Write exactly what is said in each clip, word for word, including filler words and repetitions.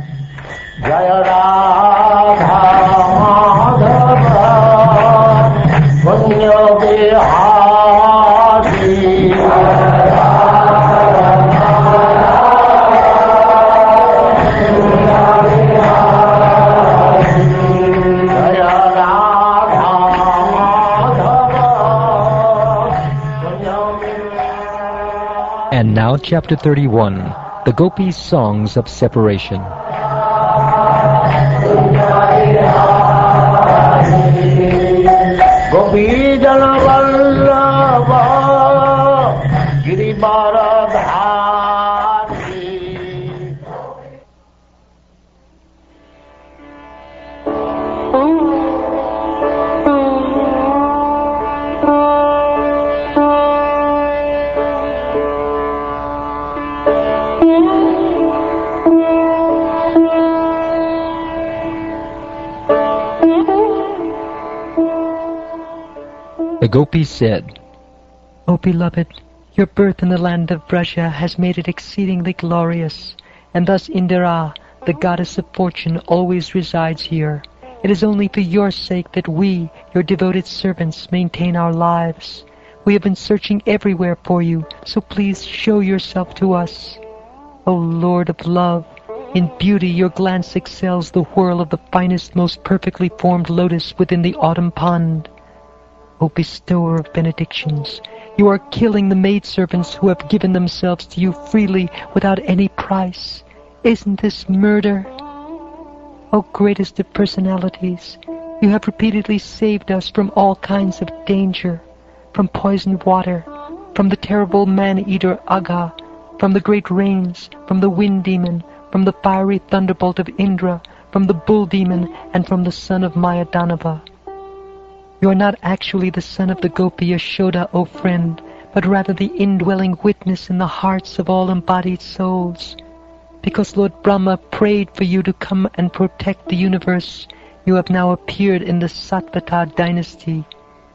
Jaya Radha Madhava Punya Vihari And now chapter thirty-one, the Gopis' Songs of Separation. Gopi Jana Vallabha Girivaradhari. The Gopis said, O beloved, your birth in the land of Braja has made it exceedingly glorious, and thus Indira, the goddess of fortune, always resides here. It is only for your sake that we, your devoted servants, maintain our lives. We have been searching everywhere for you, so please show yourself to us. O Lord of love, in beauty your glance excels the whirl of the finest, most perfectly formed lotus within the autumn pond. O bestower of benedictions, you are killing the maidservants who have given themselves to you freely without any price. Isn't this murder? O greatest of personalities, you have repeatedly saved us from all kinds of danger, from poisoned water, from the terrible man-eater Agha, from the great rains, from the wind demon, from the fiery thunderbolt of Indra, from the bull demon, and from the son of Mayadanava. You are not actually the son of the Gopi Yashoda, O friend, but rather the indwelling witness in the hearts of all embodied souls. Because Lord Brahma prayed for you to come and protect the universe, you have now appeared in the Satvata dynasty.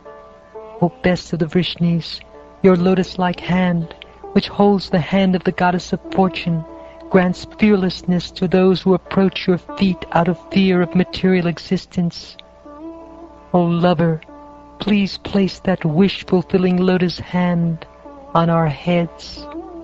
O best of the Vrishnis, your lotus-like hand, which holds the hand of the goddess of fortune, grants fearlessness to those who approach your feet out of fear of material existence. O lover, please place that wish-fulfilling lotus hand on our heads.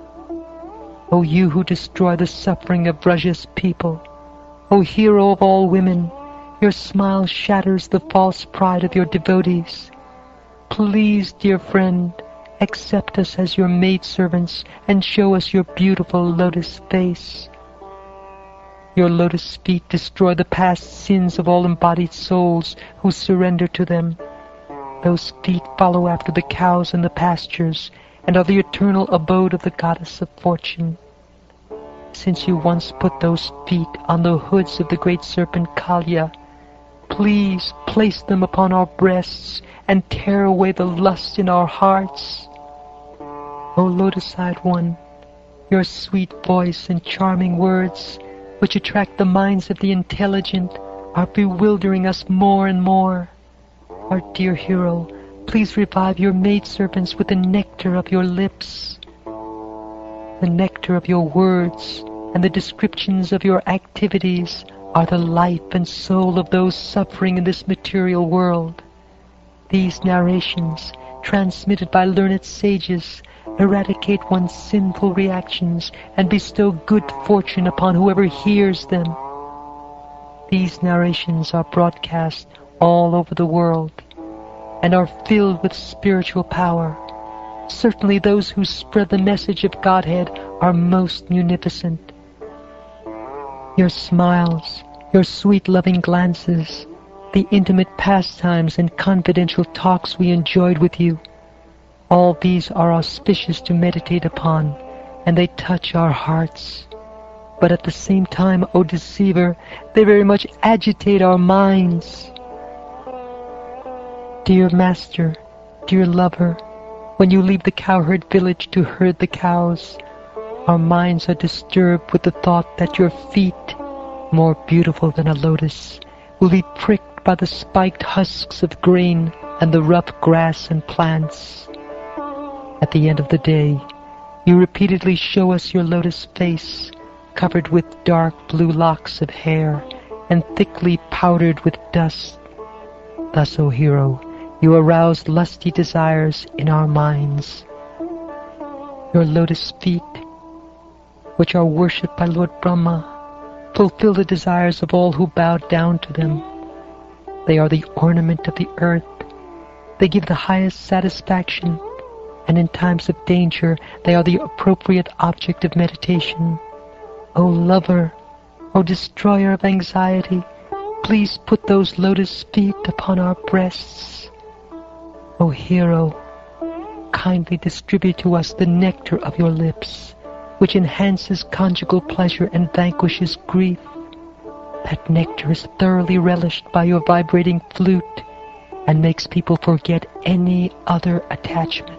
O you who destroy the suffering of Braja's people, O hero of all women, your smile shatters the false pride of your devotees. Please, dear friend, accept us as your maidservants and show us your beautiful lotus face. Your lotus feet destroy the past sins of all embodied souls who surrender to them. Those feet follow after the cows in the pastures and are the eternal abode of the goddess of fortune. Since you once put those feet on the hoods of the great serpent Kalya, please place them upon our breasts and tear away the lust in our hearts. O lotus-eyed one, your sweet voice and charming words, which attract the minds of the intelligent, are bewildering us more and more. Our dear hero, please revive your maidservants with the nectar of your lips. The nectar of your words and the descriptions of your activities are the life and soul of those suffering in this material world. These narrations, transmitted by learned sages, eradicate one's sinful reactions and bestow good fortune upon whoever hears them. These narrations are broadcast all over the world and are filled with spiritual power. Certainly those who spread the message of Godhead are most munificent. Your smiles, your sweet loving glances, the intimate pastimes and confidential talks we enjoyed with you, all these are auspicious to meditate upon, and they touch our hearts. But at the same time, O deceiver, they very much agitate our minds. Dear master, dear lover, when you leave the cowherd village to herd the cows, our minds are disturbed with the thought that your feet, more beautiful than a lotus, will be pricked by the spiked husks of grain and the rough grass and plants. At the end of the day, you repeatedly show us your lotus face, covered with dark blue locks of hair, and thickly powdered with dust. Thus, O hero, you arouse lusty desires in our minds. Your lotus feet, which are worshipped by Lord Brahma, fulfill the desires of all who bow down to them. They are the ornament of the earth. They give the highest satisfaction, and in times of danger they are the appropriate object of meditation. O lover, O destroyer of anxiety, please put those lotus feet upon our breasts. O hero, kindly distribute to us the nectar of your lips, which enhances conjugal pleasure and vanquishes grief. That nectar is thoroughly relished by your vibrating flute and makes people forget any other attachment.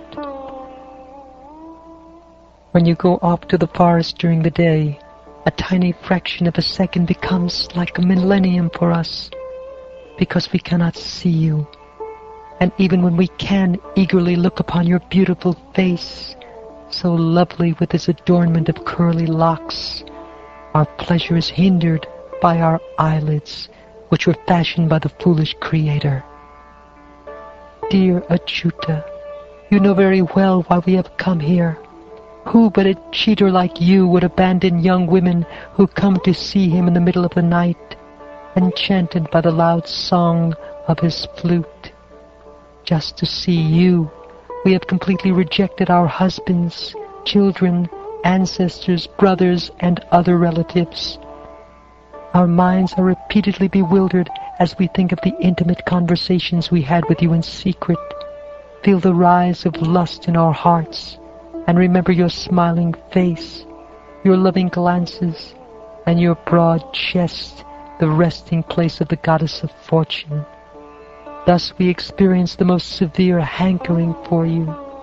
When you go off to the forest during the day, a tiny fraction of a second becomes like a millennium for us, because we cannot see you. And even when we can eagerly look upon your beautiful face, so lovely with its adornment of curly locks, our pleasure is hindered by our eyelids, which were fashioned by the foolish Creator. Dear Achyuta, you know very well why we have come here. Who but a cheater like you would abandon young women who come to see him in the middle of the night, enchanted by the loud song of his flute? Just to see you, we have completely rejected our husbands, children, ancestors, brothers, and other relatives. Our minds are repeatedly bewildered as we think of the intimate conversations we had with you in secret, feel the rise of lust in our hearts, and remember your smiling face, your loving glances, and your broad chest, the resting place of the goddess of fortune. Thus we experience the most severe hankering for you.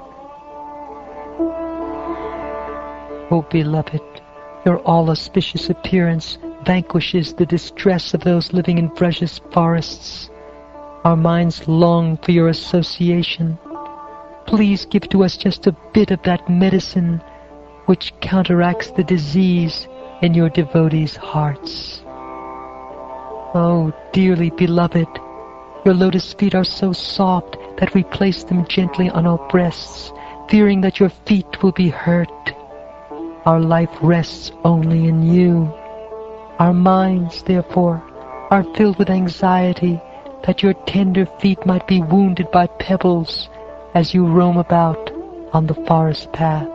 O beloved, your all-auspicious appearance vanquishes the distress of those living in Vraja's forests. Our minds long for your association. Please give to us just a bit of that medicine which counteracts the disease in your devotees' hearts. Oh, dearly beloved, your lotus feet are so soft that we place them gently on our breasts, fearing that your feet will be hurt. Our life rests only in you. Our minds, therefore, are filled with anxiety that your tender feet might be wounded by pebbles as you roam about on the forest path.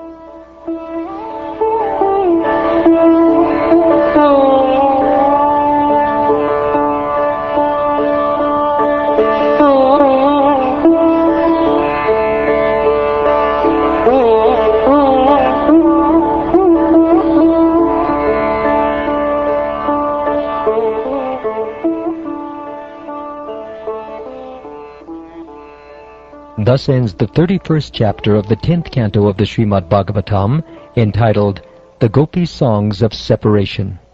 Thus ends the thirty-first chapter of the tenth canto of the Srimad Bhagavatam, entitled The Gopi Songs of Separation.